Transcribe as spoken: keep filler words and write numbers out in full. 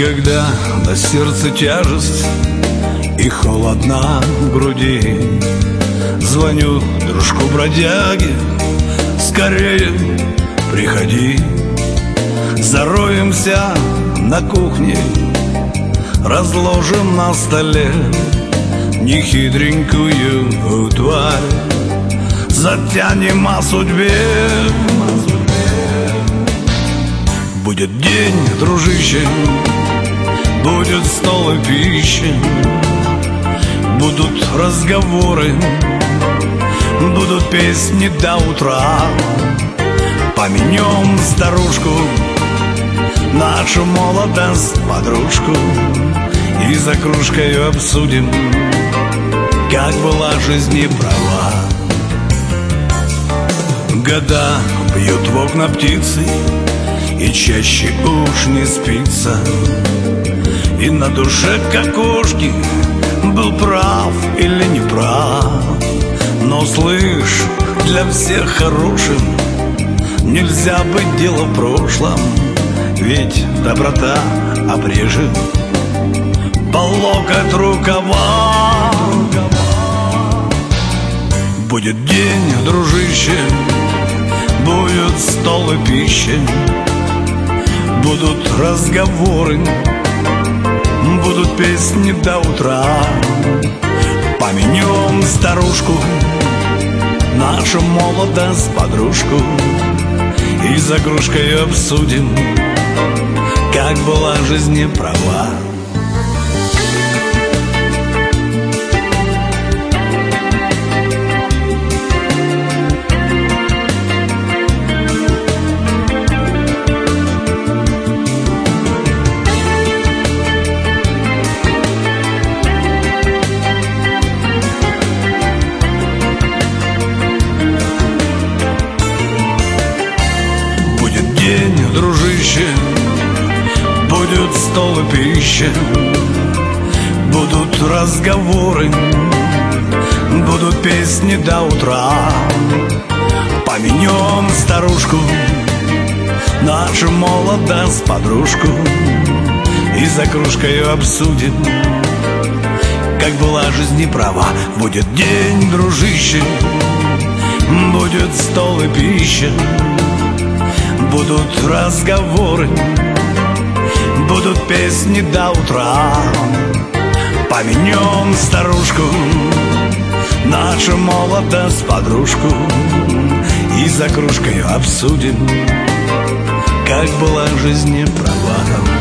Когда на сердце тяжесть и холодна в груди, звоню дружку-бродяге: скорее приходи. Зароемся на кухне, разложим на столе нехитренькую тварь, затянем о судьбе. Будет день, дружище, будет стол и пища, будут разговоры, будут песни до утра. Поменем старушку, нашу молодость, подружку, и за кружкой обсудим, как была жизнь неправа. Года бьют в окна птицы, и чаще уж не спится, и на душе как кошки, был прав или не прав. Но слышь, для всех хорошим нельзя быть дело в прошлом, ведь доброта обрежет по локоть рукава. Будет день, дружище, будет стол и пища, будут разговоры, будут песни до утра. Поменем старушку, нашу молодость, подружку, и за кружкой обсудим, как была жизнь неправа. Дружище, будет стол и пища, будут разговоры, будут песни до утра. Поменем старушку, нашу молодость, подружку, и за кружкой обсудим, как была жизнь неправа. Будет день, дружище, будет стол и пища, будут разговоры, будут песни до утра. Поменем старушку, нашу молодость, подружку, и за кружкой обсудим, как была жизнь неправа.